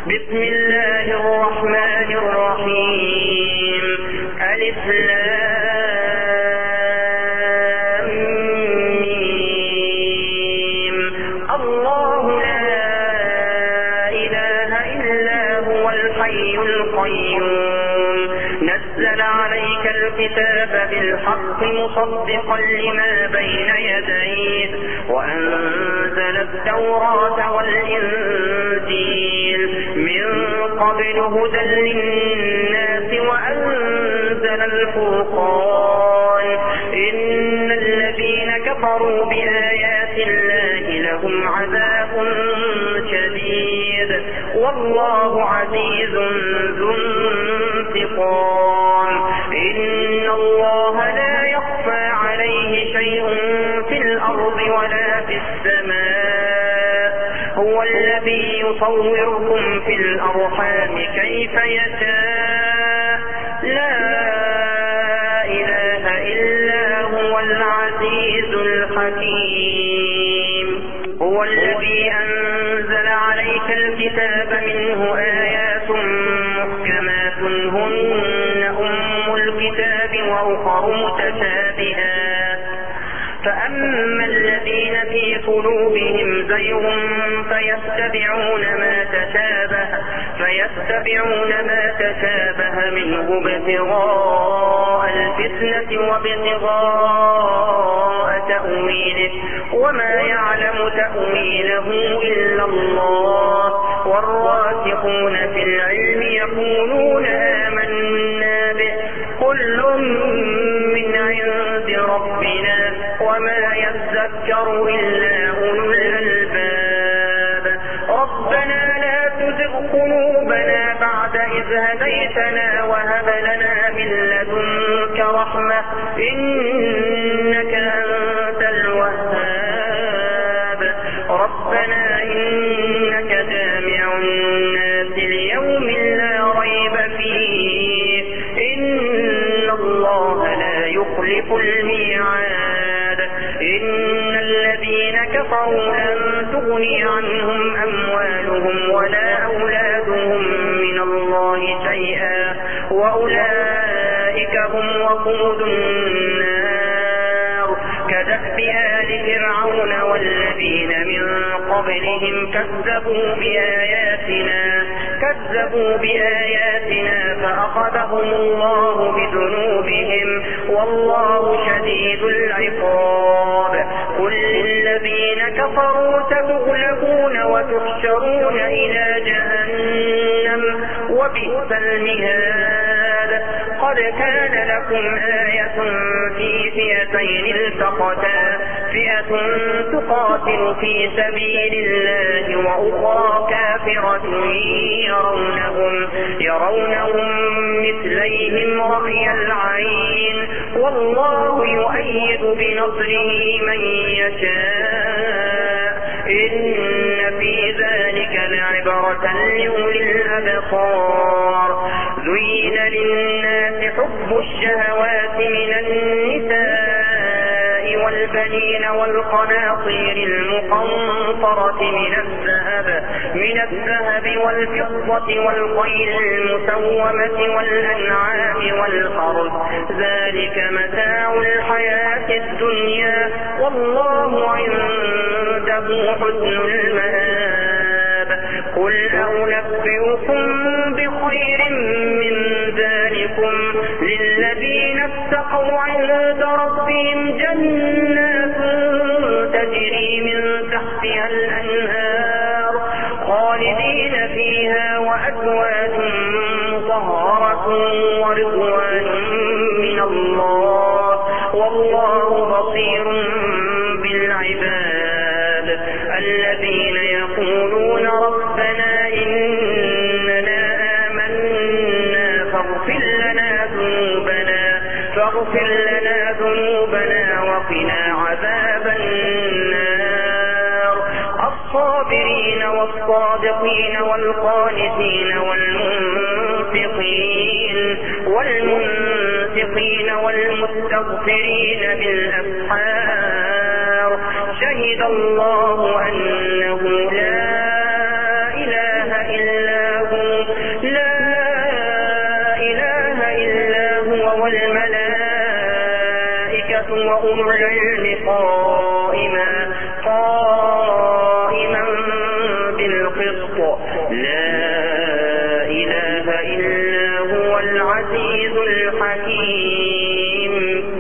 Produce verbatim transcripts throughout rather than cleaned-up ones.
بسم الله الرحمن الرحيم. ألف لام ميم. الله لا إله إلا هو الحي القيوم نزل عليك الكتاب بالحق مصدقا لما بين يديه وأنزل التوراة والإنجيل من قبل هدى للناس وأنزل الفرقان إن الذين كفروا بآيات الله لهم عذاب شديد والله عزيز ذو انتقام. إن الله لا يخفى عليه شيء في الأرض ولا في السماء هو الذي يصوركم في الأرحام كيف يشاء لا إله إلا هو العزيز الحكيم. هو الذي أنزل عليك الكتاب منه آيات محكمات هن أم الكتاب وأخر متشابهات فأما الذين في قلوبهم زيغ فيتبعون ما تشابه فيتبعون ما تشابه منه ابتغاء الفتنة وابتغاء تأويله وما يعلم تأويله إلا الله والراسخون في العلم يقولون آمنا به كل من عند ربنا وما يذكر إلا أولو الألباب. ربنا لا تزغ قلوبنا بعد إذ هديتنا وهب لنا من لدنك رحمة إنك أنت الوهاب. ربنا إنك جامع الناس ليوم لا ريب فيه إن الله لا يخلف الميعاد. إن الذين كفروا لن تغني عنهم أموالهم ولا أولادهم من الله شيئا وأولئك هم وقود النار كدأب آل فرعون والذين من قبلهم كذبوا بآياتنا كذبوا بآياتنا فأخذهم الله بذنوبهم والله شديد العقاب. قل للذين كفروا ستغلبون وتحشرون إلى جهنم وبئس المهاد. قد كان لكم آية في فئتين التقتا فئة تقاتل في سبيل الله وأخرى كافرة يرونهم يرونهم مثليهم رأي العين والله يؤيد بنصره من يشاء إن في ذلك لعبرة لأولي الأبصار. زين للناس حب الشهوات من النساء والبنين والقناطير المقنطرة من الذهب من الذهب والفضة والخيل المسومة والأنعام والحرث ذلك متاع الحياة الدنيا والله عنده حسن المآب. قل أنبئكم بخير من ذلكم للذين اتقوا عند ربهم جنات تجري من تحتها الأنهار خالدين فيها وأزواج مطهرة ورضوان من الله والله بصير بالعباد. الذين يقولون ربنا إننا آمنا فاغفر لنا ذنوبنا فاغفر لنا ذنوبنا وقنا عذاب النار. الصابرين والصادقين والقانتين والمنفقين والمنفقين والمستغفرين بالأسحار. شهد الله أنه لا إله إلا بالقسط لا إله إلا هو العزيز الحكيم.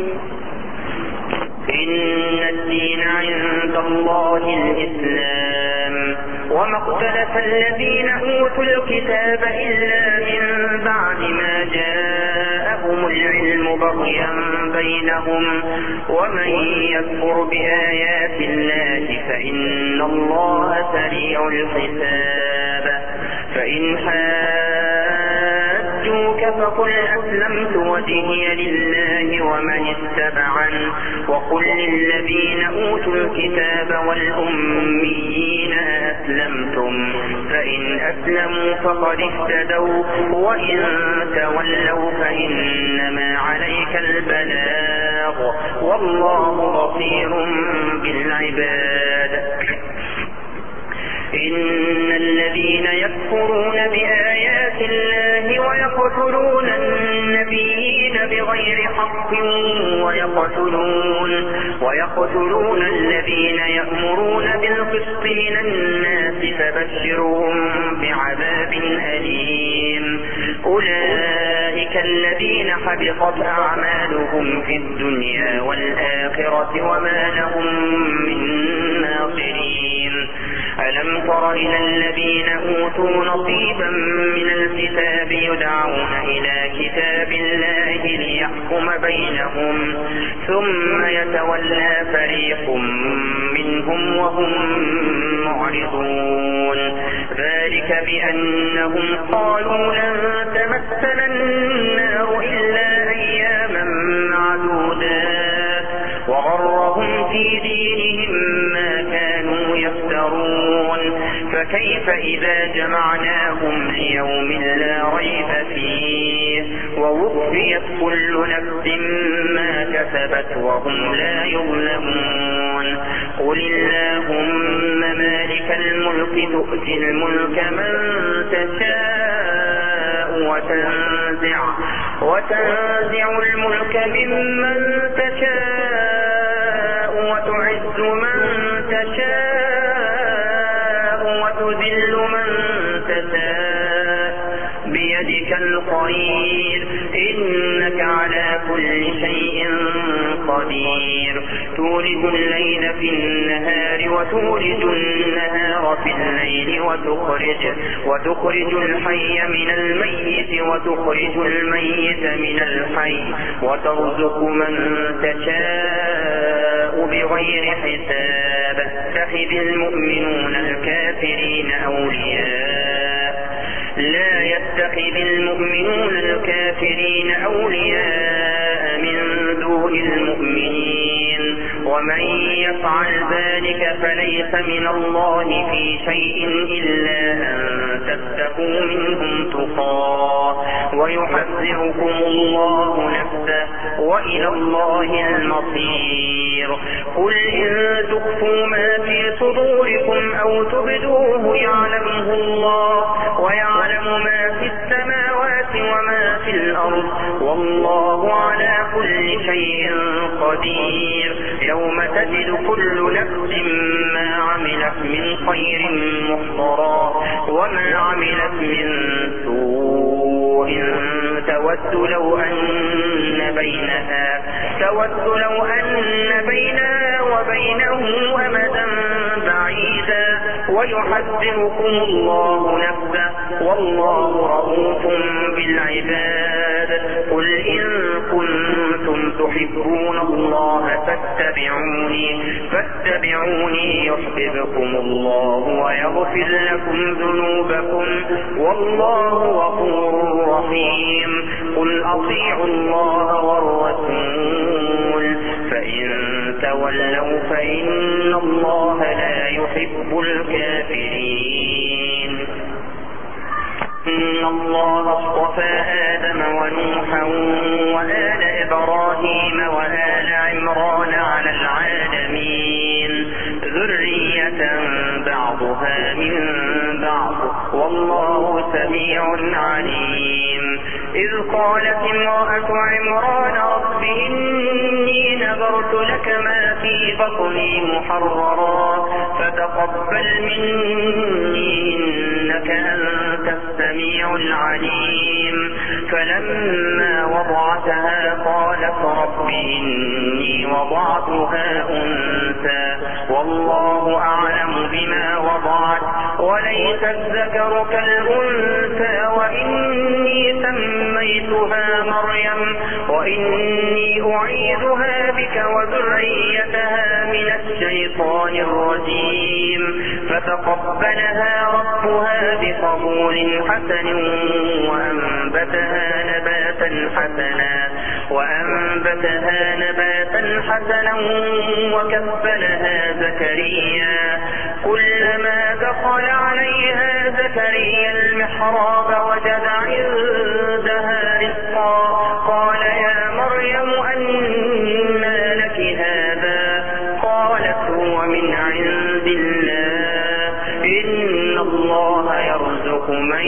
إن الدين عند الله الإسلام وما اختلف الذين أوتوا الكتاب إلا من بعد ما جاءهم العلم بغيا بينهم ومن يكفر بآيات الله فإن الله سريع الحساب. فإن حاجوك فقل أسلمت وجهي لله ومن اتبعني وقل للذين أوتوا الكتاب والأميين أسلمتم فإن أسلموا فقد اهتدوا وإن تولوا فإنما عليك البلاغ والله بصير بالعباد. إن الذين يكفرون بآيات الله ويقتلون النبيين بغير حق ويقتلون, ويقتلون الذين يأمرون بالقسط من الناس فبشرهم بعذاب أليم. أولئك الذين حبطت أعمالهم في الدنيا والآخرة وما لهم من ناصرين. ألم تر إلى الذين أوتوا نصيبا من الكتاب يدعون إلى كتاب الله ليحكم بينهم ثم يتولى فريق منهم وهم معرضون. ذلك بأنهم قالوا لن تمسنا النار إلا أياما معدودات وغرهم في دينهم ما كانوا يفترون. فكيف إذا جمعناهم ليوم لا ريب فيه ووفيت كل نفس ما كسبت وهم لا يظلمون. قل اللهم مالك الملك تؤتي الملك من تشاء وتنزع, وتنزع الملك ممن تشاء وتعز من تشاء وتذل من تشاء بيدك الخير إنك على كل شيء قدير. تولد الليل في النهار وتولد النهار في الليل وتخرج, وتخرج الحي من الميت وتخرج الميت من الحي وترزق من تشاء بغير حساب. اتخذ المؤمنون الكافرين أولياء لا يتخذ المؤمنون الكافرين أولياء من دون المؤمنين ومن يفعل ذلك فليس من الله في شيء إلا أن تتقوا منهم تقاه ويحذركم الله نفسه وإلى الله المصير. قل إن تخفوا ما في صدوركم أو تبدوه يعلمه الله ويعلم ما في السماوات وما في الأرض والله على كل شيء قدير. يوم تجد كل نفس ما عملت من خير محضرا وما عملت من سوء تود لو أن بينها تود لو أن بينها وبينه أمدا بعيدا ويحذركم الله نفسه والله رؤوف بالعباد. قل إن كنتم تحبون الله فاتبعوني فاتبعوني يحببكم الله ويغفر لكم ذنوبكم والله غفور رحيم. قل أطيعوا الله والرسول فإن تولوا فإن الله لا يحب الكافرين. إن الله اصطفى آدم ونوحا وآل إبراهيم وآل عمران على العالمين ذرية بعضها من بعض والله سميع عليم. إذ قالت امرأة عمران رب إني نذرت لك ما في بطني محررا فتقبل مني إنك أنت السميع العليم. فلما وضعتها قالت رب إني وضعتها أنثى والله أعلم بما وضعت وليس الذكر كالأنثى وإني سميتها مريم وإني أعيذها بك وذريتها من الشيطان الرجيم. فتقبلها ربها بقبول حسن وأنبتها نباتا حسنا وأنبتها نباتا حسنا وكفلها زكريا. كلما دخل عليها زكريا المحراب وجد عندها رزقا قال يا مريم أنى لك هذا؟ قالت هو من عند الله إن الله يرزق من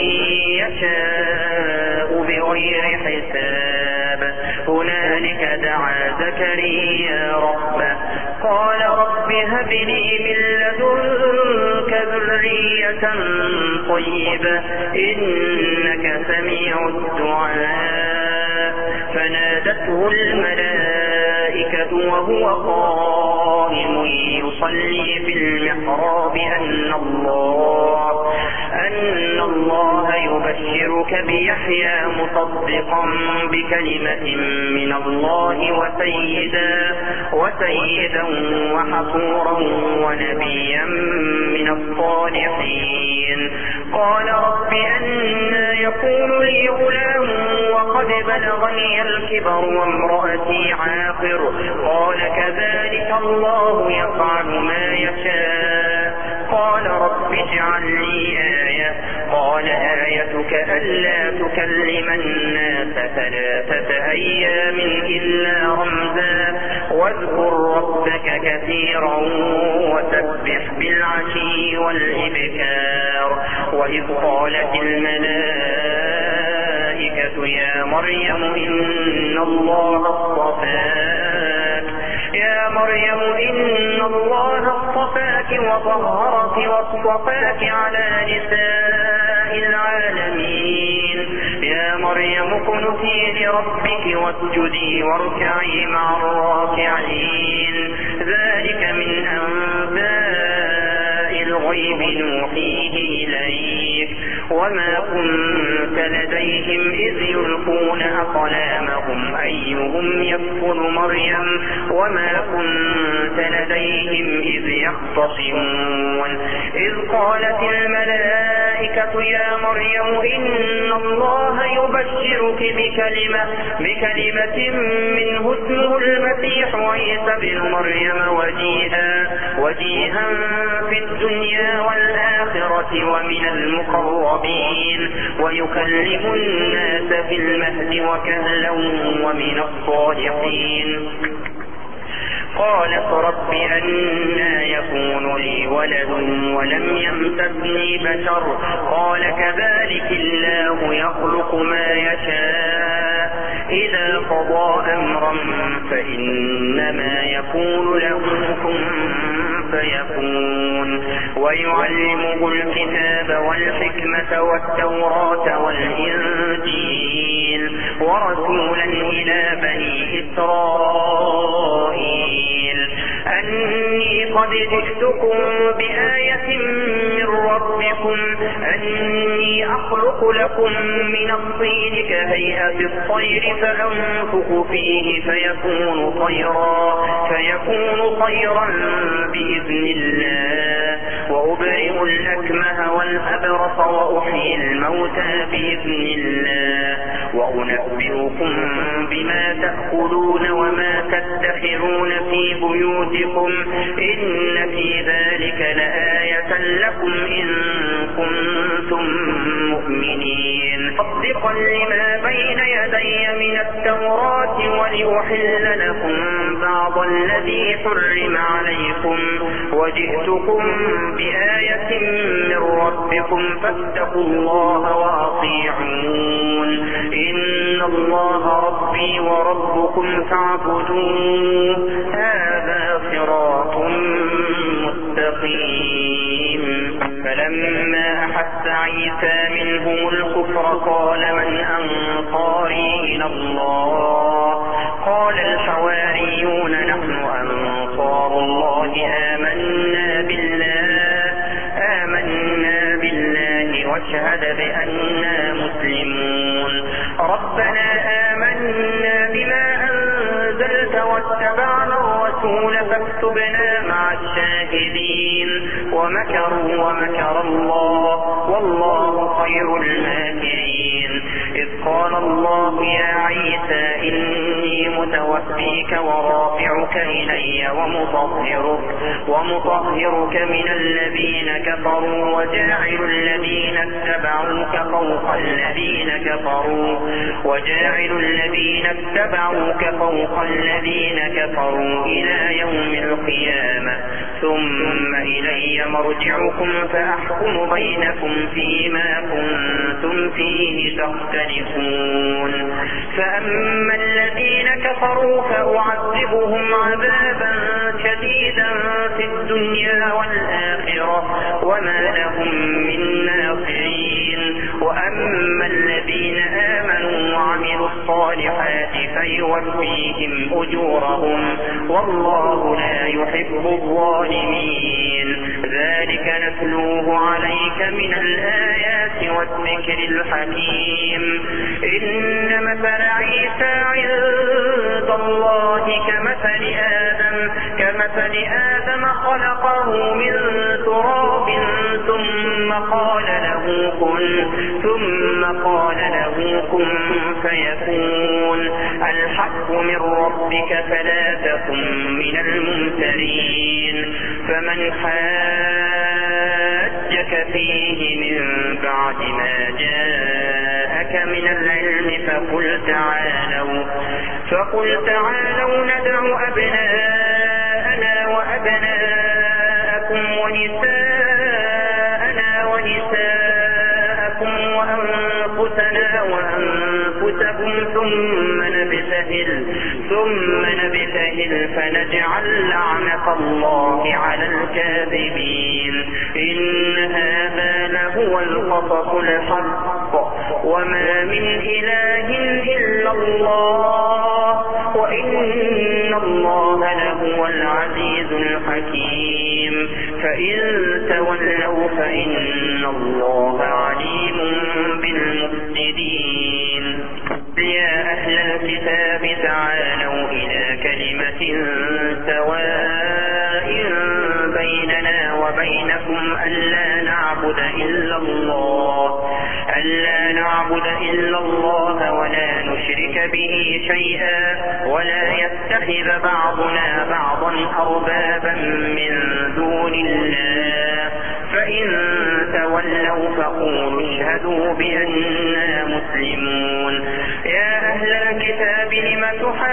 يشاء بغير حساب. هنالك دعا زكريا ربه قال رب هب لي من لدنك ذرية طيبة إنك سميع الدعاء. فنادته الملائكة وهو قائم يصلي في المحراب أن الله أن الله يبشرك بيحيى مصدقا بكلمة من الله وسيدا وسيدا وحصورا ونبيا من الصالحين. قال رب أنى يكون لي غلام وقد بلغني الكبر وامرأتي عاقر؟ قال كذلك الله يفعل ما يشاء. قال رب اجعل لي آية. قال آيتك ألا تكلم الناس ثلاثة أيام إلا رمزا واذكر ربك كثيرا وسبح بالعشي والإبكار. وإذ قالت الملائكة يا مريم إن الله اصطفاك يا مريم إن الله اصطفاك وطهرك واصطفاك على نساء العالمين. يا مريم اقنتي لربك واسجدي واركعي مع الراكعين. ذلك من أنباء الغيب نوحيه إليك وما كنت لديهم إذ يلقون أقلامهم أيهم يكفل مريم وما كنت لديهم إذ يختصمون. إذ قالت الملائكة يا مريم إن الله يبشرك بكلمة بكلمة منه اسمه المسيح عيسى بن مريم وجيها وجيها في الدنيا والآخرة ومن المقربين ويكلم الناس في المهد وكهلا ومن الصالحين. قالت رب أنى يكون لي ولد ولم يمسسني بشر؟ قال كذلك الله يخلق ما يشاء إذا قضى أمرا فإنما يكون له كن فيكون. ويعلمه الكتاب والحكمة والتوراة والإنجيل ورسولا إلى بني إسرائيل أني قد جئتكم بآية من ربكم أني أخلق لكم من الطين كهيئة الطير فأنفخ فيه فيكون طيرا فيكون طيرا بإذن الله وأبرئ الأكمه والأبرص وأحيي الموتى بإذن الله وأنبئكم بما تأكلون وما تدخرون في بيوتكم إن في ذلك لآية لكم إن كنتم مؤمنين. مصدقا لما بين يدي من التوراة ولأحل لكم بعض الذي حرم عليكم وجئتكم بآية من ربكم فاتقوا الله وأطيعون إن الله ربي وربكم فاعبدوه هذا صراط مستقيم. مستقيم. فلما أحس عيسى منهم الكفر قال من أنصاري إلى الله؟ قال الحواريون نحن أنصار الله آمنا بالله آمنا بالله واشهد بأننا مسلمون. ربنا آمنا بما أنزلت واتبعنا الرسول فاكتبنا مع الشاهدين. ومكروا ومكر الله والله خير الماكرين. إذ قال الله يا عيسى إني متوفيك ورافعك إلي ومطهرك, ومطهرك من الذين كفروا وجاعل الذين اتبعوك فوق الذين كفروا وجاعل الذين اتبعوك فوق الذين كفروا إلى يوم القيامة. ثم إلي مرجعكم فأحكم بينكم فيما كنتم فيه تختلفون. فأما الذين كفروا فأعذبهم عذابا شديدا في الدنيا والآخرة وما لهم من ناصرين. وأما الذين آمنوا وعملوا الصالحات فيوفيهم أجورهم والله لا يحب الظالمين. ذلك نتلوه عليك من الآيات والذكر الحكيم. إن مثل عيسى عند الله كمثل آدم كمثل آدم خلقه من تراب ثم قال له كن ثم قال له كن فيكون. الحق من ربك فلا تكن من الممترين. فمن حاجك فيه من بعد ما جاءك من العلم فقل تعالوا فقل تعالوا ندع أبناءنا وأبناءكم ونساءنا ونساءكم وأنفسنا وأنفسكم ثم نبتهل ثم نبتهل فنجعل لعنة الله على الكاذبين. إن هذا لهو القصص الحق وما من إله إلا الله وإن الله لهو العزيز الحكيم. فإن تولوا فإن الله عليم بالمفسدين. يا أهل الكتاب تعالوا إلى كلمة سواء بيننا وبينكم ألا نعبد إلا الله ألا نعبد إلا الله ولا نشرك به شيئا ولا يتخذ بعضنا بعضا أربابا من دون الله. فإن تولوا فقولوا اشهدوا بأننا مسلمون. يا أهل الكتاب لم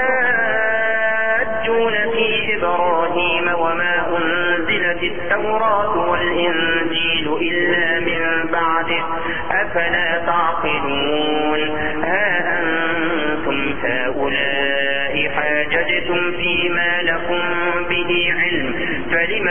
تحاجون في إبراهيم وما أنزلت التوراة والإنجيل إلا من بعده أفلا تعقلون. ها أنتم هؤلاء حاججتم فيما لكم به علم فلم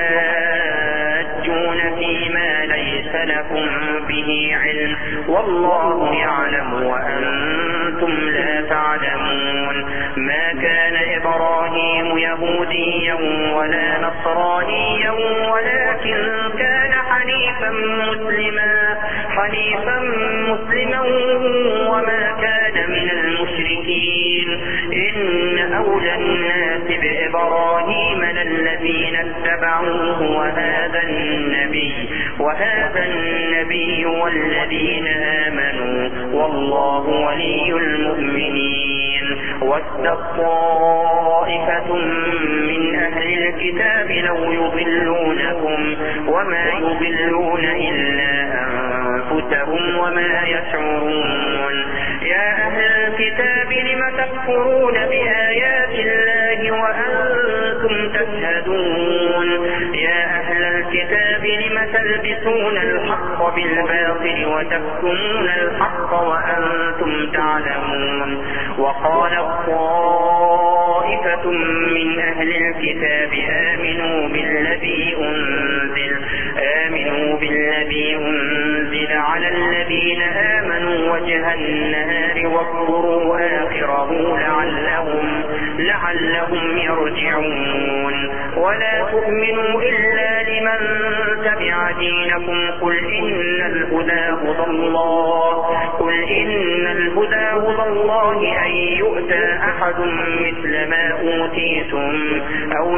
تحاجون فيما ليس لكم به علم والله يعلم وأنتم لا تعلمون. ما كان إبراهيم يهوديا ولا نصرانيا ولكن كان حنيفا مسلما حنيفا مسلما وما كان من المشركين. إن أولى الناس بإبراهيم للذين اتبعوه وهذا النبي وهذا النبي والذين آمنوا والله ولي المؤمنين. ود طائفة من أهل الكتاب لو يضلونكم وما يضلون إلا أنفسهم وما يشعرون. يا أهل الكتاب لم تكفرون بآيات الله وأنتم تشهدون. يا أهل الكتاب لم تلبسون الحق بالباطل وتكتمون الحق وأنتم تعلمون. وقال الطائفة طائفة من أهل الكتاب آمنوا بالذي أنزل آمنوا بالذي أنزل على الذين آمنوا وجه النهار واكفروا آخره لعلهم لعلهم يرجعون ولا تؤمنوا إلا لمن تبع دينكم قل إن الهدى هدى الله قل إن الهدى هدى الله أن يؤتى أحد مثل ما أوتيتم أو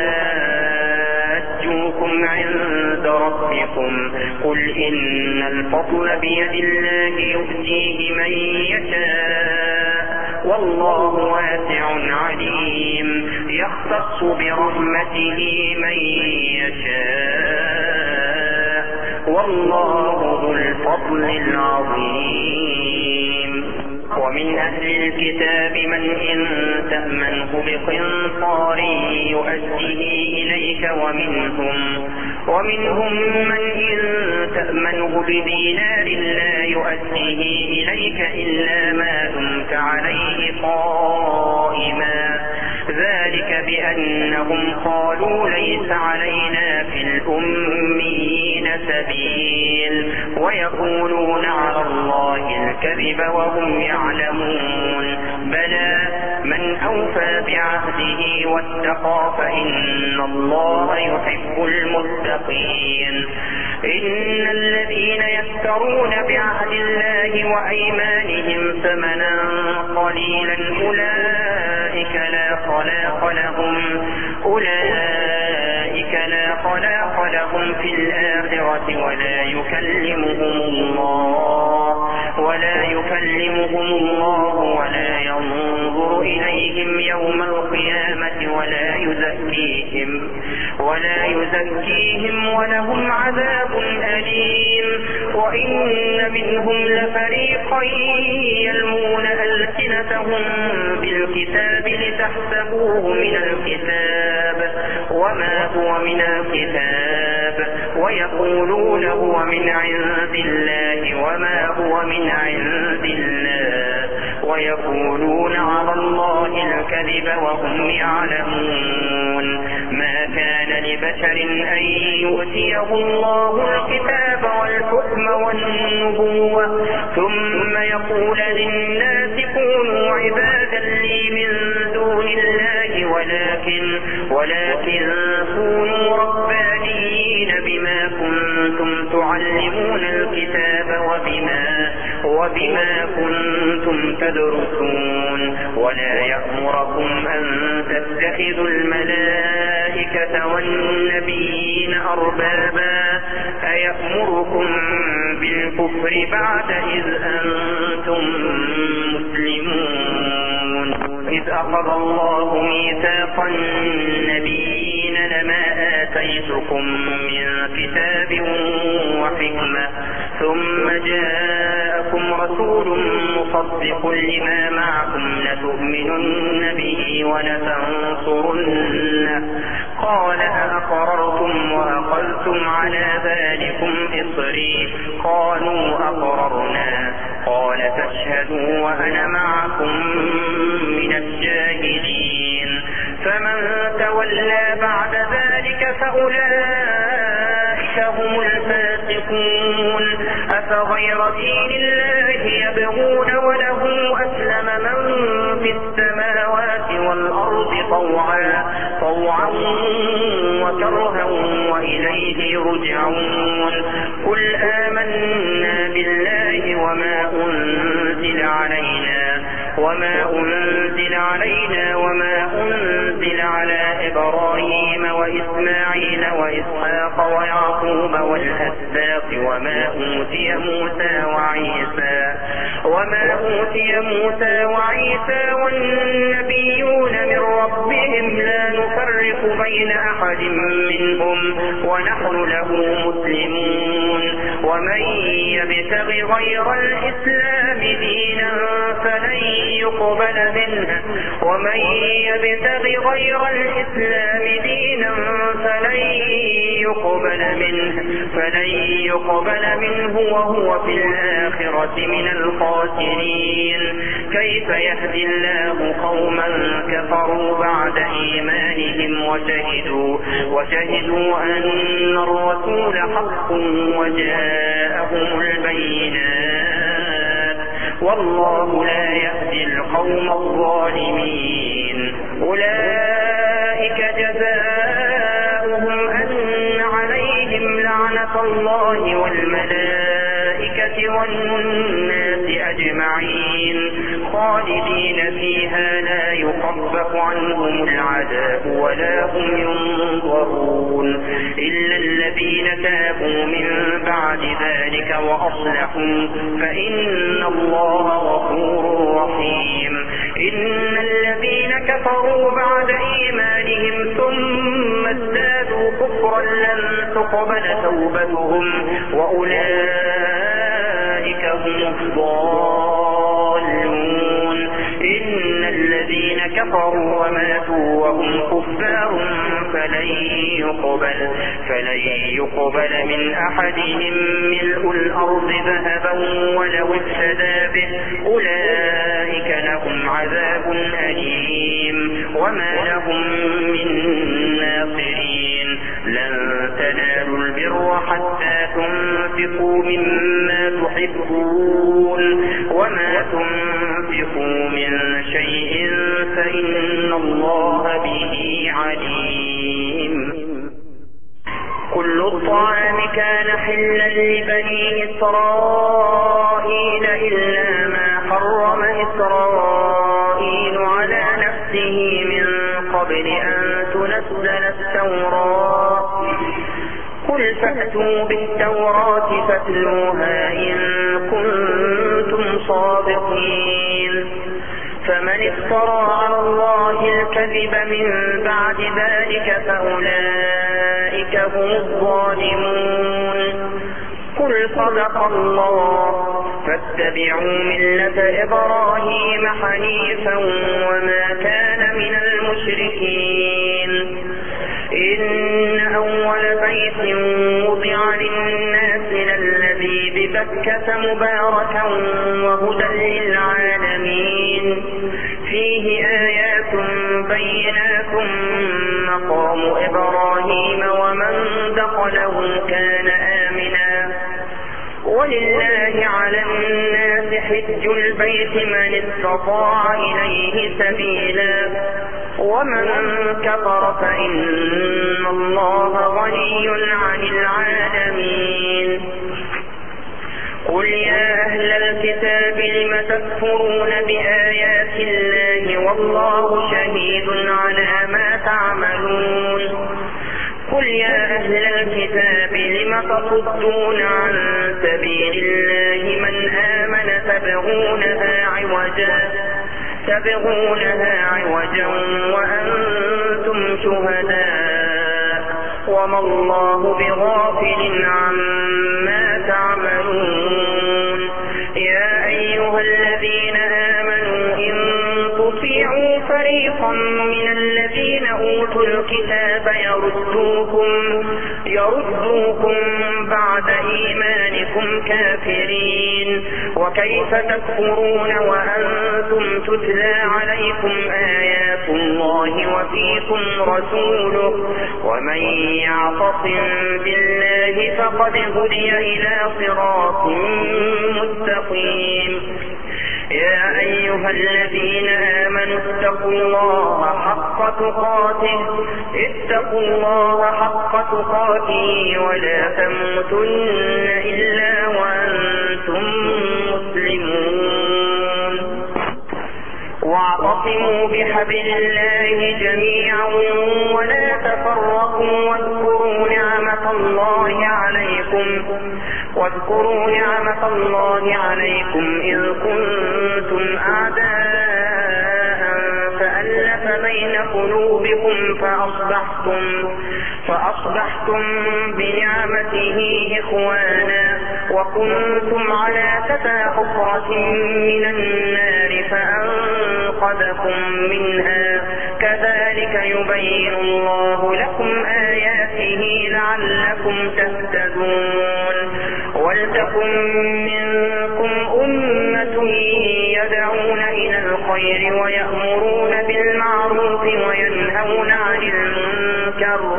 يحاجوكم عند ربكم قل إن الفضل بيد الله يؤتيه من يشاء والله واسع عليم يختص برحمته من يشاء والله ذو الفضل العظيم ومن أهل الكتاب من إن تأمنه بقنطار يؤديه إليك ومنهم ومنهم من إن تأمنه بدينار لا يؤديه إليك إلا ما دمت عليه قائما ذلك بأنهم قالوا ليس علينا في الأميين سبيل ويقولون على الله الكذب وهم يعلمون بلى من أوفى بعهده واتقى فإن الله يحب المتقين إن الذين يفترون بعهد الله وأيمانهم ثمنا قليلا أولئك لا خلاق لهم أولئك لا خلاق لهم في الآخرة ولا يكلمهم الله ولا يكلمهم الله ولا ينظر إليهم يوم القيامة ولا يزكيهم ولا يزكيهم ولهم عذاب أليم وإن منهم لفريقا يلمون ألسنتهم بالكتاب لتحسبوه من الكتاب وما هو من الكتاب ويقولون هو من عند الله وما هو من عند الله ويقولون على الله الكذب وهم يعلمون ما كان لبشر أن يؤتيه الله الكتاب والحكم والنبوة ثم يقول للناس كونوا عبادا لي من دون الله ولكن ولكن كونوا ربانيين بما كنتم تعلمون الكتاب وبما وبما كنتم تدرسون ولا يأمركم أن تتخذوا الملائكة والنبيين أربابا أيأمركم بالكفر بعد إذ أنتم مسلمون إذ أخذ الله ميثاق النبيين لما آتيتكم من كتاب وحكمة ثم جاءكم رسول مصدق لما معكم لتؤمنن به ولتنصرنه قال أأقررتم وأخذتم على ذلكم إصري قالوا أقررنا قال فاشهدوا وأنا معكم من الشاهدين فمن تولى بعد ذلك فأولئك هم الفاسقون أفغير دين الله يبغون وله أسلم من في السماوات والأرض طوعا طوعا وكرها وإليه يرجعون قل آمنا بالله وما أنزل علينا وما أنزل علينا وما أنزل على إبراهيم وإسماعيل وإسحاق ويعقوب والأسباط وما أوتي موسى وعيسى وما أوتي موسى وعيسى والنبيون من ربهم لا نفرق بين أحد منهم ونحن له مسلمون ومن يبتغ غير الإسلام الإسلام دينا فلن يقبل منه ومن يبتغ غير الإسلام دينا فلن يقبل منه فلن يقبل منه وهو في الآخرة من الخاسرين. كيف يهدي الله قوما كفروا بعد إيمانهم وشهدوا, وشهدوا أن الرسول حق وجاءهم البينات والله لا يهدي القوم الظالمين. أولئك جزاؤهم أن عليهم لعنة الله والملائكة والناس أجمعين خالدين فيها لا يخفف عنهم العذاب ولا هم ينظرون إلا الذين تابوا من بعد ذلك وأصلحوا فإن الله غفور رحيم. إن الذين كفروا بعد إيمانهم ثم ازدادوا كفرا لن تقبل توبتهم وأولئك هم الضالون. إن الذين كفروا وماتوا وهم كفار فلن يقبل, فلن يقبل من أحدهم ملء الأرض ذهبا ولو افتدى به أولئك لهم عذاب أليم وما لهم من ناصرين. لن تنالوا البر حتى تنفقوا مما تحبون وما تنفقوا من شيء فإن الله به عليم. كل الطعام كان حلا لبني إسرائيل إلا ما حرم إسرائيل على نفسه من قبل أن تنزل التوراة. قل فأتوا بالتوراة فاتلوها إن كنتم صادقين. فمن افترى على الله الكذب من بعد ذلك فأولئك هم الظالمون. قل صدق الله فاتبعوا ملة إبراهيم حنيفا وما كان من المشركين. إن أول بيت وضع للناس للذي ببكة مباركا وهدى للعالمين فيه آيات بينات مقام إبراهيم ومن دخله كان آمنا ولله على الناس حج البيت من استطاع إليه سبيلا ومن كفر فإن الله غني عن العالمين. قل يا أهل الكتاب لم تكفرون بآيات الله والله شهيد على ما تعملون. قل يا أهل الكتاب لم تصدون عن سبيل الله من آمن تبغونها عوجا تبغونها عوجا وأنتم شهداء وما الله بغافل عما تعملون. يا أيها الذين آمنوا إن تطيعوا فريقا من الذين أوتوا الكتاب يردوكم يردوكم بعد إيمانكم كافرين وكيف تكفرون وأنتم تتلى عليكم آيات الله وفيكم رسوله ومن يعتصم بالله فقد هدي إلى صراط مستقيم. يا أيها الذين آمنوا اتقوا الله حق تقاته اتقوا الله حق تقاته ولا تموتن إلا وأنتم مسلمون. واعتصموا بحبل الله جميعا ولا تفرقوا واذكروا نعمة الله عليكم واذكروا نعمة الله عليكم إذ كنتم أعداء فألف بين قلوبكم فأصبحتم فأصبحتم بنعمته إخوانا وكنتم على شفا حفرة من النار فأنقذكم منها كذلك يبين الله لكم آياته لعلكم تهتدون ولتكن منكم أمة يدعون إلى الخير ويأمرون بالمعروف وينهون عن المنكر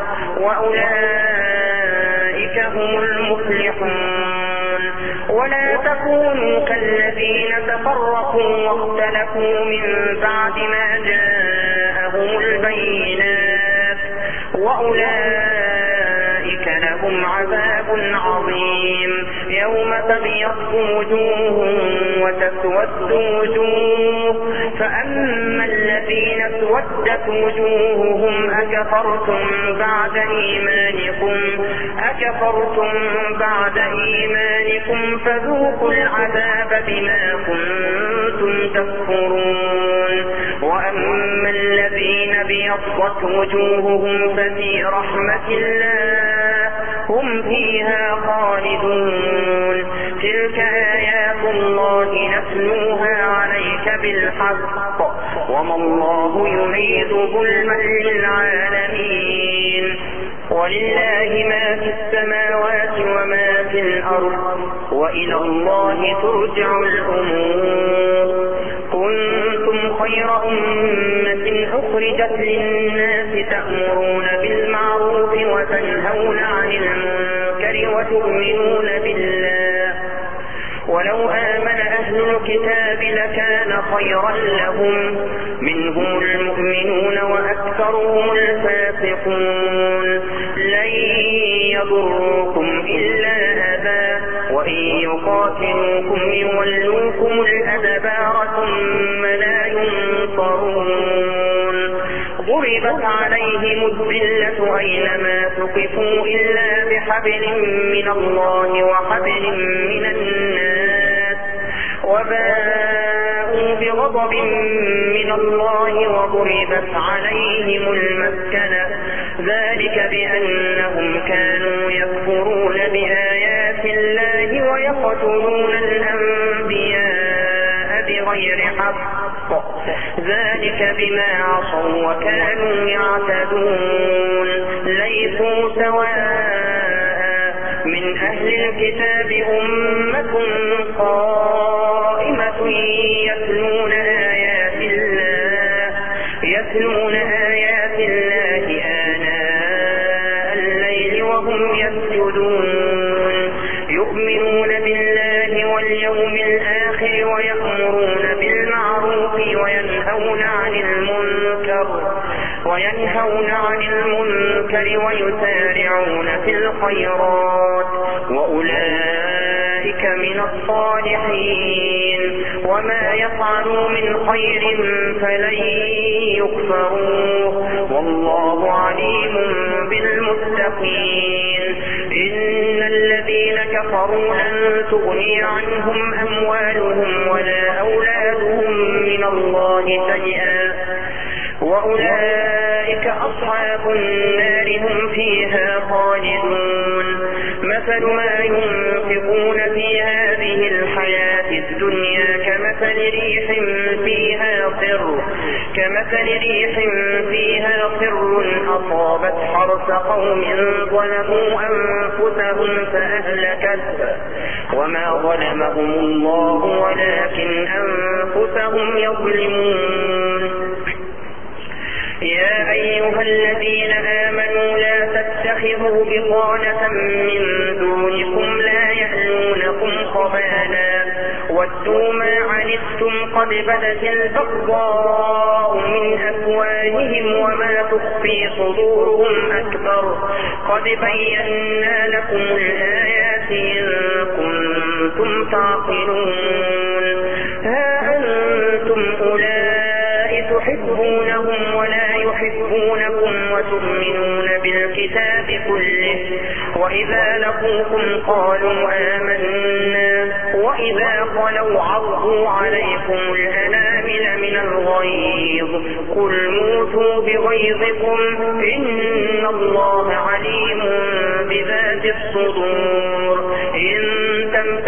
وأولئك هم المفلحون ولا تكونوا كالذين تفرقوا واختلفوا من بعد ما جاءهم البينات وأولئك لهم عذاب عظيم يوم تبيض وجوه وتسود وجوه فأما الذين اسودت وجوههم أكفرتم بعد إيمانكم أكفرتم بعد إيمانكم فذوقوا العذاب بما كنتم تكفرون وأما الذين ابيضت وجوههم ففي رحمة الله هم فيها خالدون تلك آيات الله نتلوها عليك بالحق وما الله يريد ظلما للعالمين ولله ما في السماوات وما في الأرض وإلى الله ترجع الأمور كنتم خير أمة أخرجت للناس تأمرون بالمعروف وتنهون عن المنكر وتؤمنون بالله ولو آمن أهل الكتاب لكان خيرا لهم منهم المؤمنون وأكثرهم الفاسقون لن يضروكم إلا أذى وإن يقاتلوكم يولوكم الأدبار ثم لا ينصرون ضربت عليهم الذلة أينما ثقفوا إلا بحبل من الله وحبل من الناس وباءوا بغضب من الله وضربت عليهم المسكنة ذلك بأنهم كانوا يكفرون بآيات الله ويقتلون الأنبياء بغير حق ذلك بما عصوا وكانوا يعتدون ليسوا سواء من أهل الكتاب أمة قائمة يتلون آيات الله يتلون آيات الله آناء الليل وهم يسجدون يؤمنون بالله واليوم الآخر ويأمرون بالمعروف وينهون عن المنكر وينهون عن المنكر ويسارعون في الخيرات وأولئك من الصالحين وما يفعلوا من خير فلن يكفروه والله عليم بالمتقين إن الذين كفروا لن تغني عنهم أموالهم ولا أولادهم من الله شيئا وأولئك أصحاب النار هم فيها خالدون مثل ما ينفقون في هذه الحياة الدنيا كمثل ريح فيها صر كمثل ريح فيها صر أصابت حرث قوم ظلموا أنفسهم فأهلكت وما ظلمهم الله ولكن أنفسهم يظلمون يا أيها الذين آمنوا لا تتخذوا بطانة من دونكم لا يألونكم خبالا ودوا ما عنتم قد بدت البغضاء من أفواههم وما تخفي صدورهم أكبر قد بينا لكم الآيات إن كنتم تعقلون ها أنتم أولئك تحبونهم ولا يحبونكم وتؤمنون بالكتاب كله وإذا لقوكم قالوا آمنا وإذا خلوا عضوا عليكم الأنامل من الغيظ قل موتوا بغيظكم إن الله عليم بذات الصدور إن تمسككم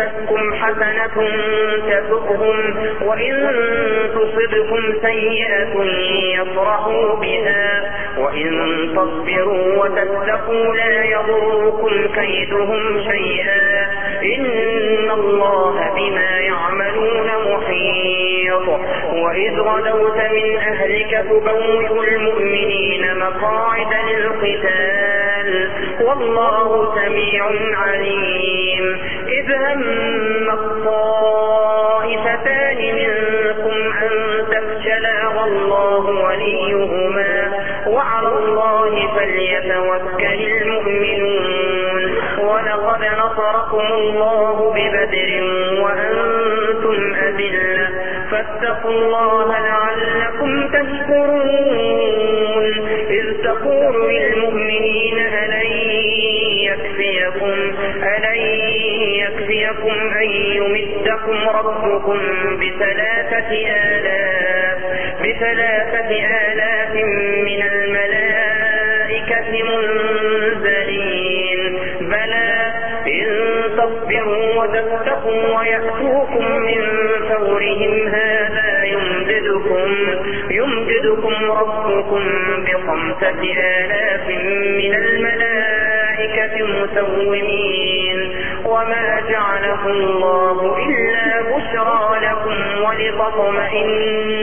تصبهم حسنة تسؤهم وإن تصبهم سيئة يفرحوا بها وإن تصبروا وتتقوا لا يضركم كيدهم شيئا إن الله بما يعملون محيط. وإذ غدوت من أهلك تبوئ المؤمنين مقاعد للقتال والله سميع عليم. إذ هم الطائفتان منكم أن تفشلا والله وليهما وعلى الله فليتوكل المؤمنون. ولقد نصركم الله ببدر وأنتم أذلة فاتقوا الله لعلكم تشكرون. إذ تقول للمؤمنين ألن يكفيكم ألن يكفيكم أن يمدكم ربكم بثلاثة آلاف بثلاثة آلاف من الملائكة منزلين بلى إن تصبروا وتتقوا ويأتوكم من فورهم هذا يمددكم يمددكم ربكم بخمسة آلاف من الملائكة مسومين. وما جعله الله إلا بشرى لكم ولتطمئن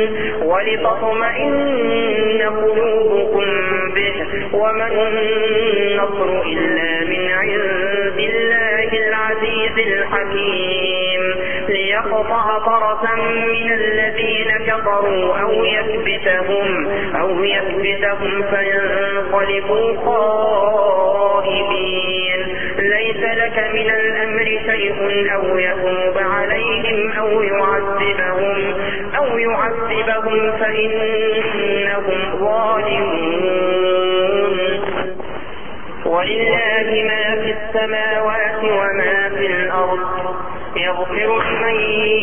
ولتطمئن قلوبكم به وما النصر إلا من عند الله العزيز الحكيم. ليقطع طرفا من الذين كفروا أو يكبتهم أو يكبتهم فينقلبوا خائبين. ليس لك من الأمر شيء أو يتوب عليهم أو يعذبهم أو يعذبهم فإنهم ظالمون. ولله ما في السماوات وما في الأرض يغفر من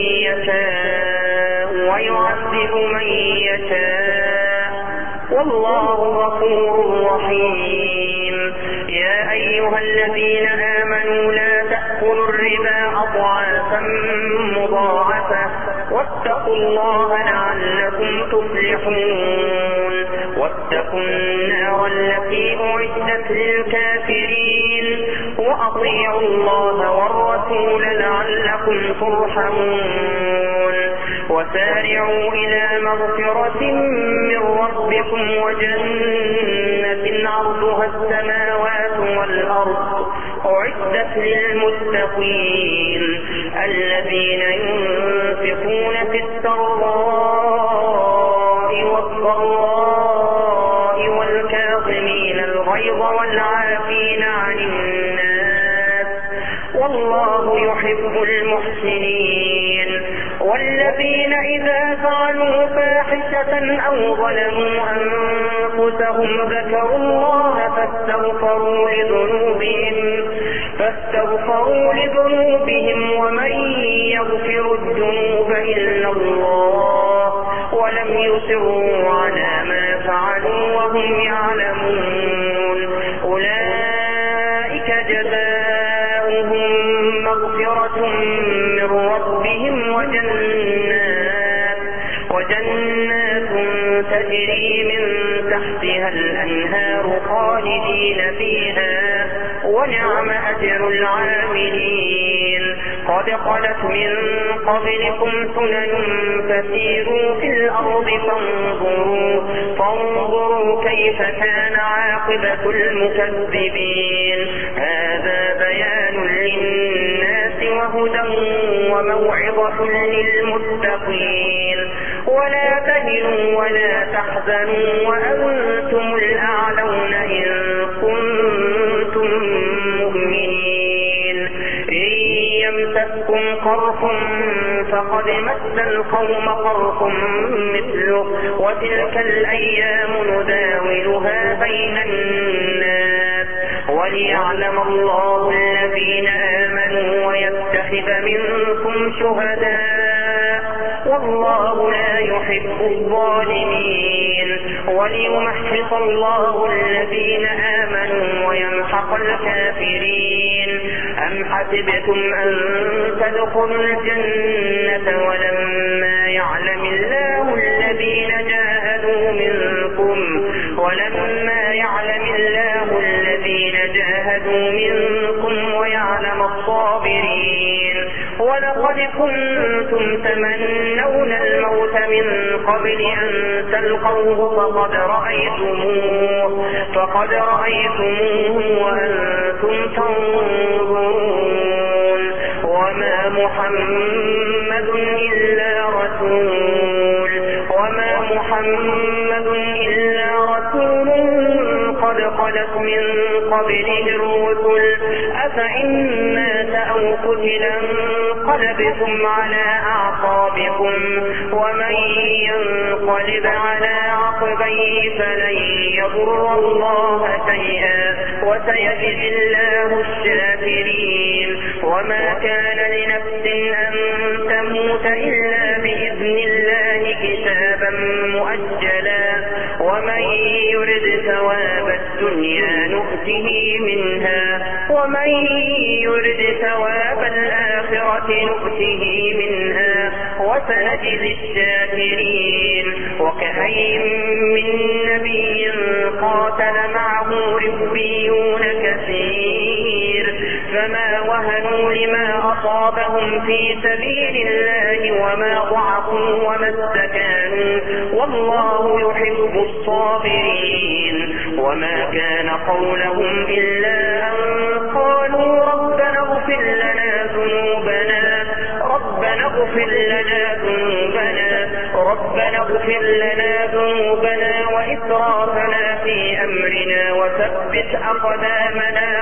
يشاء ويعذب من يشاء والله غفور رحيم. يا أيها الذين آمنوا لا تأكلوا الربا أضعافا مضاعفة واتقوا الله لعلكم تفلحون. واتقوا النار التي أعدت للكافرين وأطيعوا الله والرسول لعلكم ترحمون. وسارعوا إلى مغفرة من ربكم وجنة عرضها السماوات والأرض أعدت للمتقين الذين ينفقون في السراء والضراء والكاظمين الغيظ والعافين عن الناس والله يحب المحسنين. والذين إذا فعلوا فاحشة أو ظلموا أنفسهم ذكروا الله فاستغفروا لذنوبهم فاستغفروا لذنوبهم ومن يغفر الذنوب إلا الله ولم يصروا على ما فعلوا وهم يعلمون. أولئك جزاؤهم مغفرة من ربهم وجنات وجنات تجري من تحتها الأنهار خالدين فيها ونعم أجر العاملين. قد خلت من قبلكم سنن فسيروا في الأرض فانظروا فانظروا كيف كان عاقبة المكذبين. هذا بيان للناس وهدى وموعظة للمتقين. ولا تهنوا ولا تحزنوا وأنتم الأعلون إن كنتم مؤمنين. إن يمسكم قرح فقد مس القوم قرح مثله وتلك الأيام نداولها بين الناس وليعلم الله الذين آمنوا ويتخذ منكم شهداء والله لا يحب الظالمين. وليمحص الله الذين آمنوا ويمحق الكافرين. أم حسبتم أن تدخلوا الجنة ولما يعلم الله الذين جاهدوا منكم ولما يعلم الله الذين جاهدوا منكم ويعلم الصابرين ولقد كنتم تمنون الموت من قبل أن تلقوه فقد رأيتموه فقد رأيتموه وأنتم تنظرون وما محمد إلا رسول وما محمد إلا رسول قد خلت من قبله الرسل أفإن مات أو قتل انقلبتم على أعقابكم ومن ينقلب على عقبيه فلن يضر الله شيئا وسيجزي الله الشاكرين وما كان لنفس أن تموت إلا بإذن الله كتابا مؤجلا ومن يرد ثواب الدنيا نؤته منها ومن يرد ثواب الآخرة نؤته منها وسنجزي الشاكرين وكأين من نبي قاتل معه ربيون كثير فما وهنوا لما أصابهم في سبيل الله وما ضعفوا وما استكانوا والله يحب الصابرين وما كان قولهم إلا أن قالوا ربنا اغفر لنا ذنوبنا ربنا اغفر لنا ذنوبنا ربنا اغفر لنا ذنوبنا وإسرافنا في أمرنا وثبت أقدامنا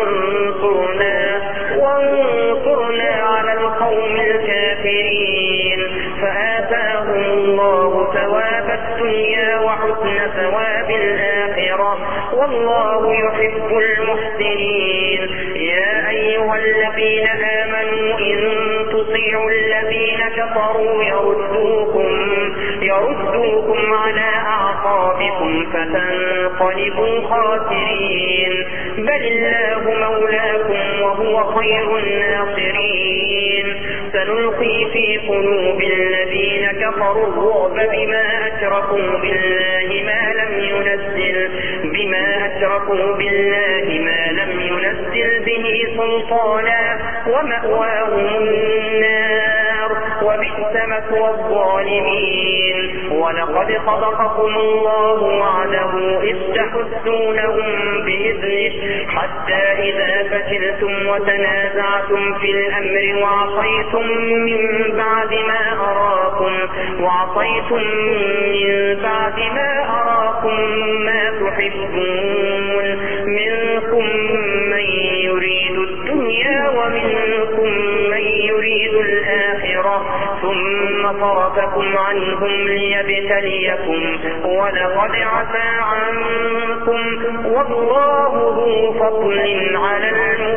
وانصرنا وانصرنا على القوم الكافرين فآتاهم الله ثواب الدنيا وحسن ثواب الآخرة والله يحب المحسنين يا أيها الذين آمنوا إن تطيعوا الذين كفروا يردوكم يردوكم على أعقابكم فتنقلبوا خاسرين بل الله مولاكم وهو خير الناصرين سنلقي في قلوب الذين كفروا الرعب بما أشركوا بالله ما لم ينزل بما أشركوا بالله ما لم ينزل به سلطانا ومأواهم النار وبئس مثوى الظالمين ولقد صدقكم الله وعده إذ تحسونهم بإذنه حتى إذا فشلتم وتنازعتم في الأمر وعصيتم من بعد ما أراكم وعصيتم من بعد ما أراكم ما تحبون منكم من يريد الدنيا ومنكم من يريد الآخرة ثم صرفكم عنهم ليبتليكم ولقد عفا عنكم والله ذو فضل على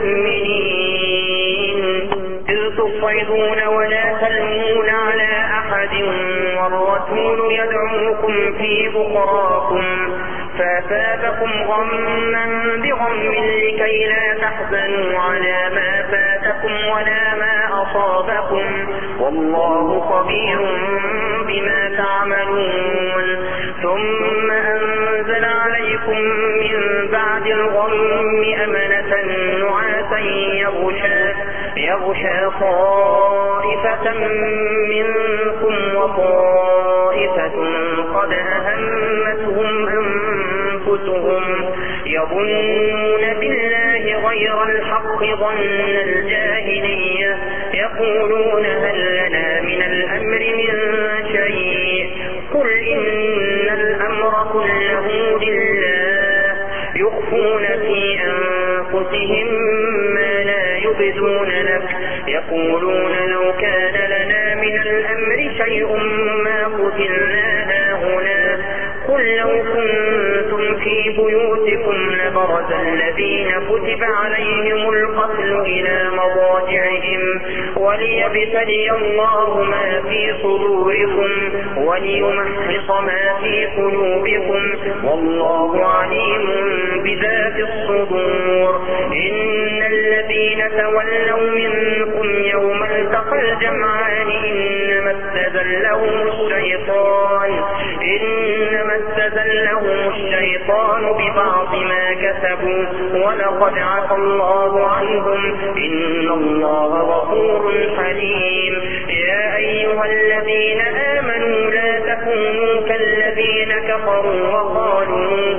المؤمنين إذ تصعدون ولا تلمون على أحد والرسول يدعوكم في بخراكم فأثابكم غما بغم لكي لا تحزنوا على ما فاتكم ولا ما أصابكم والله خبير بما تعملون ثم أنزل عليكم من بعد الغم أمنة نعاسا يغشى يغشى طائفة منكم وطائفة قد أهمتهم أنفسهم يظنون بالله غير الحق ظن الجاهلية يقولون هل لنا من الأمر من شيء قل إن الأمر كله لله يخفون في أنفسهم ما لا يبدون لك يقولون لو كان لنا من الأمر شيء ما قتلنا هاهنا قل لو كنتم في بيوتكم لبرز الذين كتب عليهم القتل إلى مضاجعهم وليبتلي الله ما في صدوركم وليمحص ما في قلوبكم والله عليم بذات الصدور. إن الذين تولوا منكم يوم التقى الجمعان إنما استزلهم الشيطان إنما استزلهم الشيطان ببعض ما كسبوا ولقد عفا الله عنهم إن الله غفور حليم. يا أيها الذين آمنوا لا تكونوا كالذين كفروا وقالوا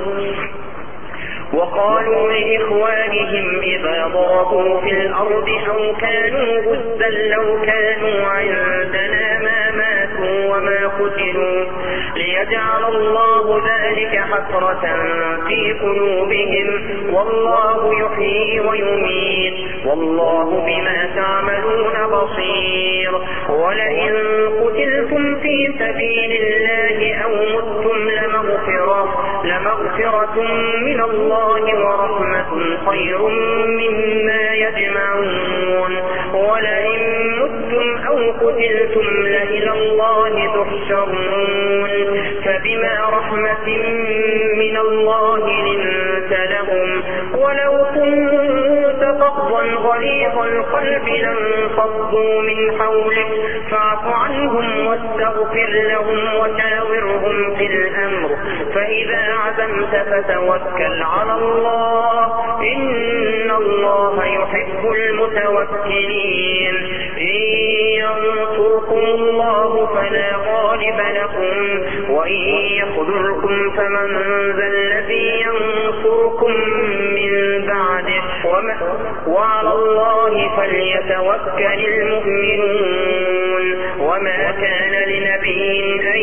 وقالوا لإخوانهم إذا ضربوا في الأرض أو كانوا غزا لو كانوا عندنا ما ماتوا وما قتلوا ليجعل الله ذلك حسرة في قلوبهم والله يحيي ويميت والله بما تعملون بصير. ولئن قتلتم في سبيل الله أو متم لمغفرة لمغفرة من الله ورحمة خير مما يجمعون. ولئن متم أو قتلتم لإلى الله تحشرون. فبما رحمة من الله لنت لهم ولو كنت فظا غليظ القلب لانفضوا من حولك فاعف عنهم واستغفر لهم وشاورهم في الأمر فإذا عزمت فتوكل على الله إن الله يحب المتوكلين. إن ينصركم الله فلا غالب لكم وإن يخذلكم فمن ذا الذي ينصركم من بعده وعلى الله فليتوكل المؤمنون. وما كان لنبي أن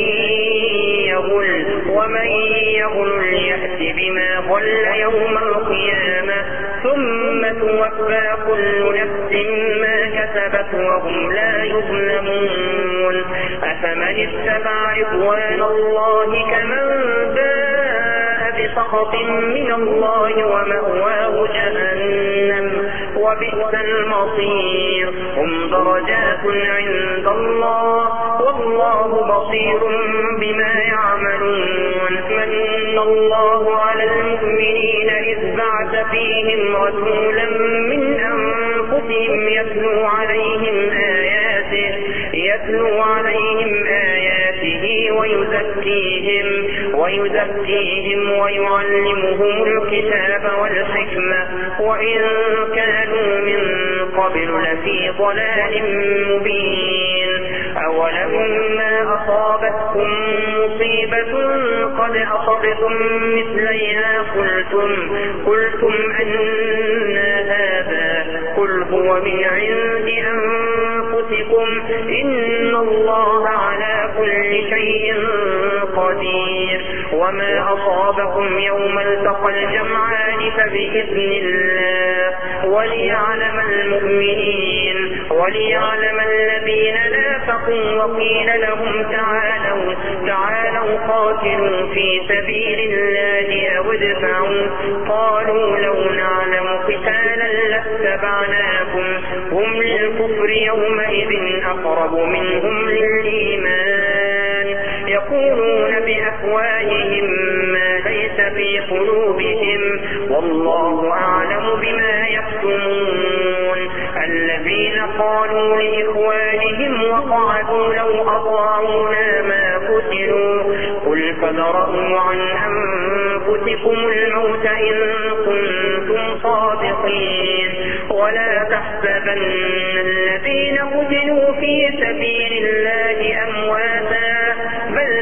يغل ومن يغل يأت بما غل يوم القيامة ثم توفى كل نفس ما كسبت وهم لا يظلمون. أفمن اتبع رضوان الله كمن باء بسخط من الله ومأواه جهنم وبئس المصير. هم درجات عند الله والله بصير بما يعملون. من الله على المؤمنين إذ بعث فيهم رسولا من أنفسهم يتلو عليهم آياته يتلو عليهم آياته ويزكيهم ويزكيهم ويعلمهم الكتاب والحكمة وإن كانوا من قبل لفي ضلال مبين. أولما أصابتكم مصيبة قد أصبتم مثليها قلتم قلتم أن هذا قل هو من عند أنفسكم إن الله على كل شيء قدير. وما أصابكم يوم التقى الجمعان فبإذن الله وليعلم المؤمنين وليعلم الذين نافقوا وقيل لهم تعالوا تعالوا قاتلوا في سبيل الله أو ادفعوا قالوا لو نعلم قتالا لاتبعناكم هم للكفر يومئذ أقرب منهم للإيمان يقولون بأفواههم ما ليس في قلوبهم والله أعلم بما يكتمون. الذين قالوا لإخوانهم وقعدوا لو أطاعونا ما قتلوا قل فادرءوا عن أنفسكم الموت إن كنتم صادقين ولا تحسبن الذين قتلوا في سبيل الله أمواتا بل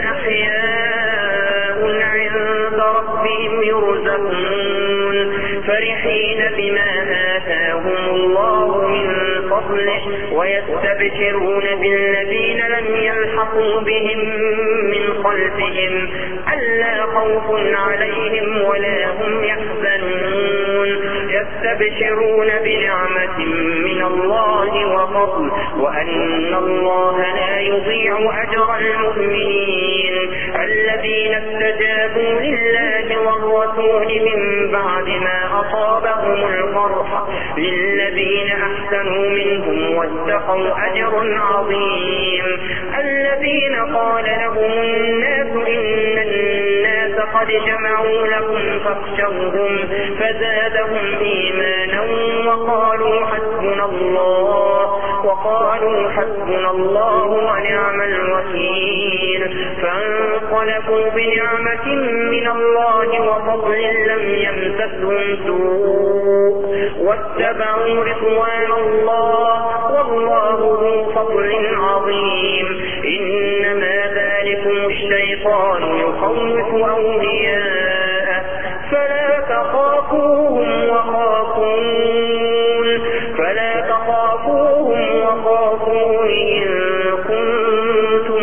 أحياء عند ربهم يرزقون فرحين بما آتاهم الله من فضله ويستبشرون بالذين لم يلحقوا بهم من خلفهم ألا خوف عليهم ولا هم يحزنون يستبشرون بنعمة من الله الله وفضل وأن الله لا يضيع أجر المؤمنين الذين استجابوا لله والرسول من بعد ما أصابهم القرح للذين أحسنوا منهم واتقوا أجر عظيم الذين قال لهم الناس إن الناس قد جمعوا لكم فاخشوهم فزادهم إيمانا وقالوا حسبنا الله وقالوا حسبنا الله ونعم الوكيل فانقلبوا بنعمة من الله وفضل لم يمسسهم سوء واتبعوا رضوان الله والله ذو فضل عظيم إنما ذلكم الشيطان يخوف أولياءه فلا تخافوهم وخافون فلا تخافوهم وخافون إن كنتم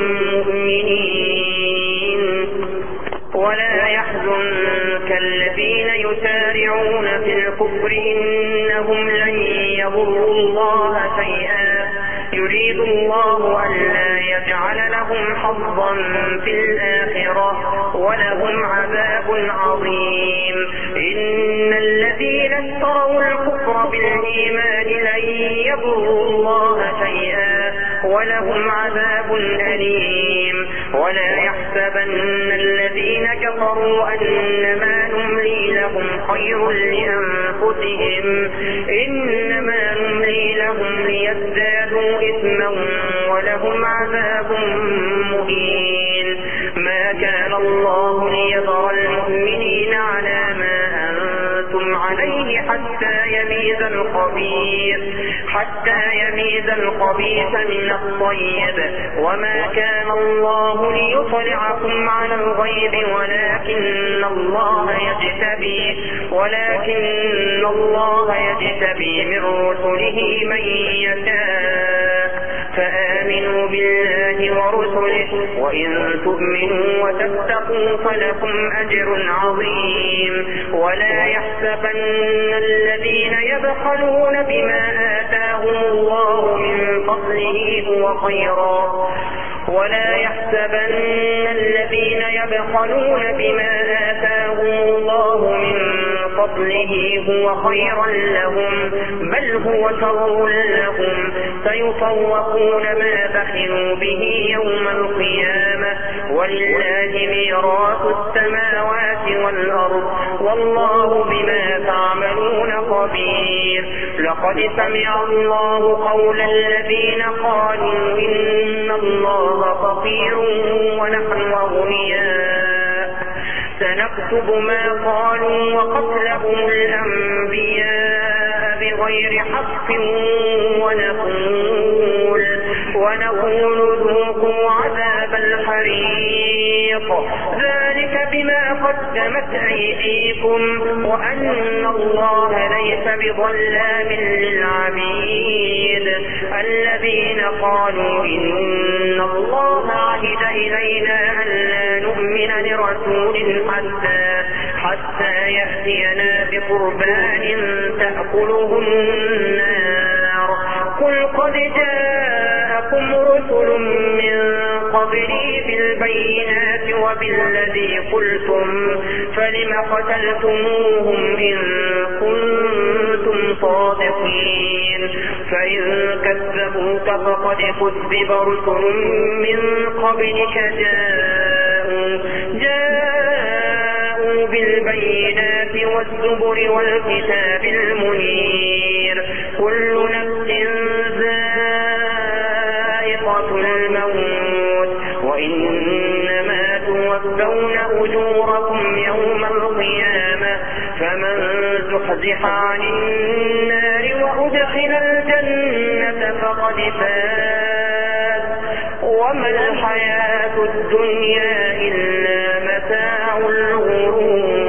مؤمنين ولا يحزنك الذين يسارعون في الكفر إنهم لن يضروا الله شيئا يريد الله ألا يجعل لهم حظا في الآخرة ولهم عذاب عظيم إن الذين اشتروا الكفر بالإيمان لن يضروا الله شيئا ولهم عذاب أليم ولا يحسبن الذين كفروا أنما نملي لهم خير لأنفسهم إنما نملي لهم ليزدادوا إثما ولهم عذاب مهين ما كان الله ليذر المؤمنين على ما أنتم عليه حتى يميز الخبيث حتى يميز الخبيث من الطيب وما كان الله ليطلعكم على الغيب ولكن الله يجتبي ولكن الله يجتبي من رسله من يشاء فآمنوا بالله ورسله وإن تؤمنوا وتتقوا فلكم أجر عظيم ولا يحسبن الذين يبخلون بما آتاهم الله من فضله هو خيرا ولا يحسبن الذين يبخلون بما آتاهم الله من فضله هو خيرا لهم بل هو شر لهم سيطوقون ما بخلوا به يوم القيامة ولله ميراث السماوات والأرض والله بما تعملون خبير لقد سمع الله قول الذين قالوا إن الله فقير ونحن أغنياء سنكتب ما قالوا وقتلهم الأنبياء بغير حق ونقول ونقول ذوقوا عذاب الحريق ذلك بما قدمت أيديكم وأن الله ليس بظلام للعبيد الذين قالوا إن الله عهد إلينا ألا نؤمن لرسول حتى حتى يأتينا بقربان تأكله النار قل قد جاءكم رسل من قبلي بالبينات وبالذي قلتم فلم قتلتموهم إن كنتم صادقين فإن كذبوك فقد كذب رسل من قبلك جاءوا جاءوا بالبينات والزبر والكتاب المنير كل نفس ذائقة الموت وإنما توفون أجوركم يوم القيامة فمن زحزح عن النار وأدخل الجنة فقد فاز وما الحياة الدنيا إلا متاع الغرور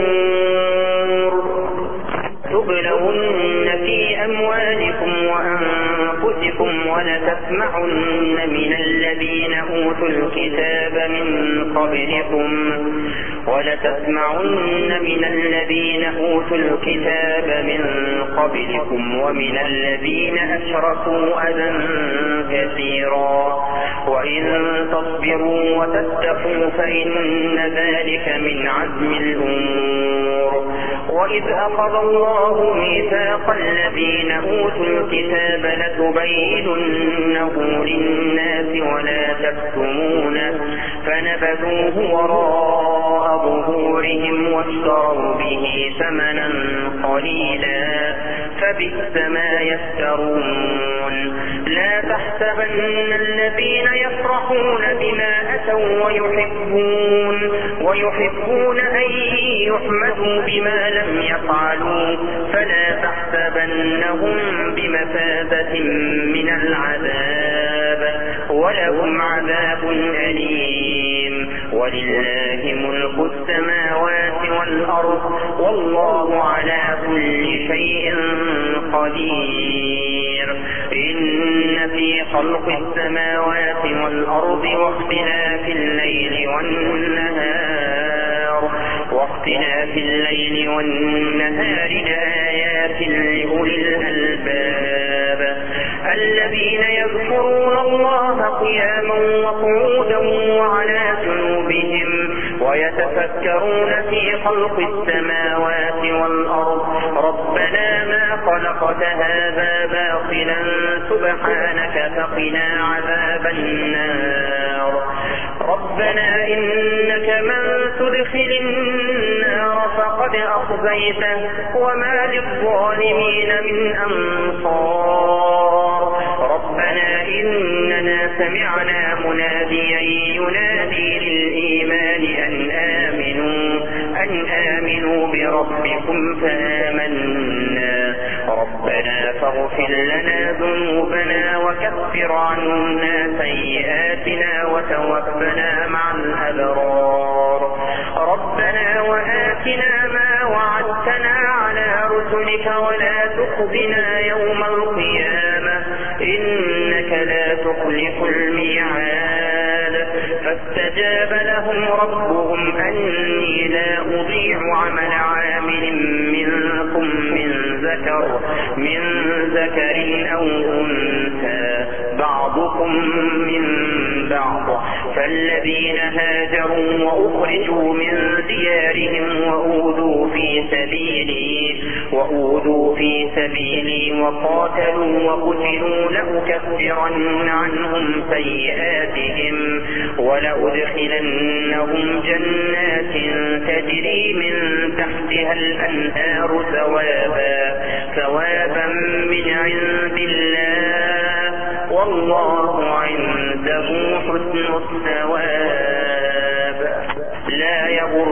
تبلون في أموالكم وأنفسكم ولتسمعن من الذين أوتوا أوتوا الكتاب من قبلكم ولتسمعن من الذين أوتوا الكتاب من قبلكم ومن الذين أشركوا أذى كثيرا وإن تصبروا وتتقوا فإن ذلك من عزم الأمور. وإذ أخذ الله ميثاق الذين أوتوا الكتاب لتبيننه للناس ولا تكتمونه فنبذوه وراء ظهورهم واشتروا به ثمنا قليلا فبئس ما يفترون. لا تحسبن الذين يفرحون بما أتوا ويحبون ويحبون أن يحمدوا بما لم يفعلوا فلا تحسبنهم بمثابة من العذاب ولهم عذاب أليم. ولله ملك السماوات والأرض والله على كل شيء قدير. إن في خلق السماوات والأرض واختلاف الليل والنهار واختلاف الليل والنهار لآيات لأولي الألباب الذين يذكرون الله قياما وقعودا وعلى جنوبهم ويتفكرون في خلق السماوات والأرض ربنا ما خلقت هذا باطلا سبحانك فقنا عذاب النار. ربنا إنك من تدخل النار فقد أخزيته وما للظالمين من أنصار. ربنا إننا سمعنا مناديا ينادي للإيمان أن آمنوا أن آمنوا بربكم فآمنا. ربنا فاغفر لنا ذنوبنا وكفر عنا سيئاتنا وتوفنا مع الأبرار. ربنا وآتنا ما وعدتنا على رسلك ولا تخزنا يوم القيامة إنك لا تخلف الميعاد. فاستجاب لهم ربهم أني لا أضيع عمل عامل منكم من ذكر من ذكر أو أنثى بعضكم من بعض فالذين هاجروا وأخرجوا من ديارهم وأوذوا في سبيلي وأوذوا في سبيلي وقاتلوا وقتلوا لأكفرن عنهم سيئاتهم ولأدخلنهم جنات تجري من تحتها الأنهار ثوابا ثوابا من عند الله والله عنده حسن الثواب. لا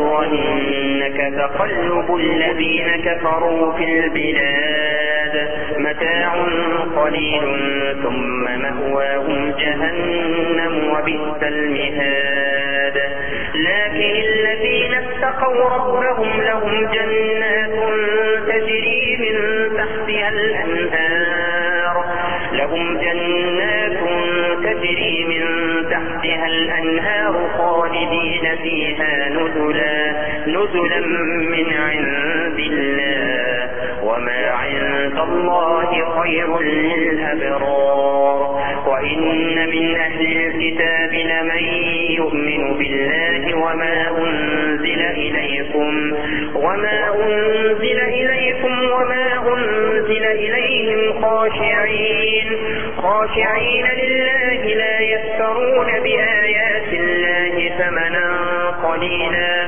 يغرنك تقلب الذين كفروا في البلاد متاع قليل ثم مأواهم جهنم وبئس المهاد. لكن الذين اتقوا ربهم لهم جنات تجري من تحتها الأنهار لهم جنات تجري من تحتها الأنهار خالدين فيها نزلا نزلا من عند الله وما عند الله خير للأبرار. وإن من أهل الكتاب لمن يؤمن بالله وما أنزل إليكم وما أنزل إليكم وما أنزل إليهم خاشعين خاشعين لله لا يشترون بآيات الله ثمنا قليلا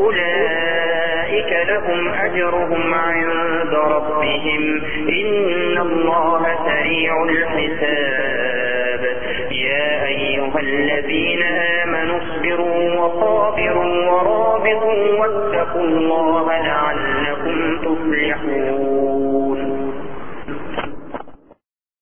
أولئك لهم أجرهم عند ربهم إن الله سريع الحساب. يا أيها الذين آمنوا اصبروا وصابروا ورابطوا واتقوا الله لعلكم تفلحون.